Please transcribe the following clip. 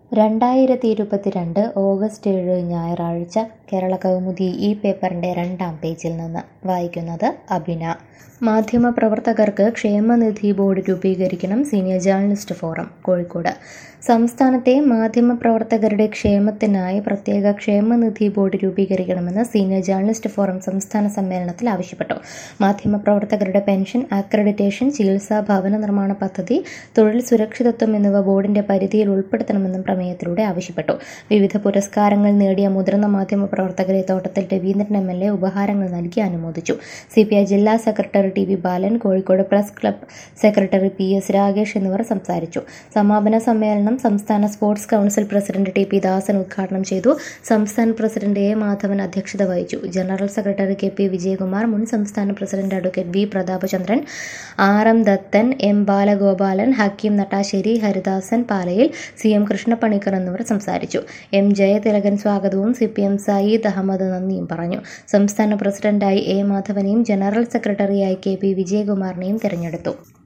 2022 August 7 ഞായറാഴ്ച കേരളകൗമുദി ഈ പേപ്പറിൻ്റെ 2-ാം പേജിൽ നിന്ന് വായിക്കുന്നത് അഭിന. മാധ്യമപ്രവർത്തകർക്ക് ക്ഷേമനിധി ബോർഡ് രൂപീകരിക്കണം. Senior journalist forum, Kozhikode. സംസ്ഥാനത്തെ മാധ്യമപ്രവർത്തകരുടെ ക്ഷേമത്തിനായി പ്രത്യേക ക്ഷേമനിധി ബോർഡ് രൂപീകരിക്കണമെന്ന് സീനിയർ ജേർണലിസ്റ്റ് ഫോറം സംസ്ഥാന സമ്മേളനത്തിൽ ആവശ്യപ്പെട്ടു. മാധ്യമപ്രവർത്തകരുടെ പെൻഷൻ, അക്രഡിറ്റേഷൻ, ചികിത്സാ, ഭവന നിർമ്മാണ പദ്ധതി, തൊഴിൽ സുരക്ഷിതത്വം എന്നിവ ബോർഡിന്റെ പരിധിയിൽ ഉൾപ്പെടുത്തണമെന്നും പ്രമേയത്തിലൂടെ ആവശ്യപ്പെട്ടു. വിവിധ പുരസ്കാരങ്ങൾ നേടിയ മുതിർന്ന മാധ്യമപ്രവർത്തകരെ തോട്ടത്തിൽ രവീന്ദ്രൻ MLA ഉപഹാരങ്ങൾ നൽകി അനുമോദിച്ചു. CPI ജില്ലാ secretary TV Balan, Kozhikode press club secretary PS Ragesh എന്നിവർ സംസാരിച്ചു. സമാപന സമ്മേളനം സംസ്ഥാന sports council president TP Dasan ഉദ്ഘാടനം ചെയ്തു. സംസ്ഥാന പ്രസിഡന്റ് A മാധവൻ അധ്യക്ഷത വഹിച്ചു. ജനറൽ സെക്രട്ടറി KP വിജയകുമാർ, മുൻ സംസ്ഥാന president advocate V Prathapachandran, RM Dathan, M Balagopalan, Hakkim Nattassery, Haridasan Palayil, CM Krishnappanikkar എന്നിവർ സംസാരിച്ചു. M ജയതിലകൻ സ്വാഗതവും CPM സയ്യിദ് അഹമ്മദ് നന്ദിയും പറഞ്ഞു. സംസ്ഥാന പ്രസിഡന്റായി A മാധവനെയും ജനറൽ സെക്രട്ടറിയായി KP വിജയകുമാറിനെയും തെരഞ്ഞെടുത്തു.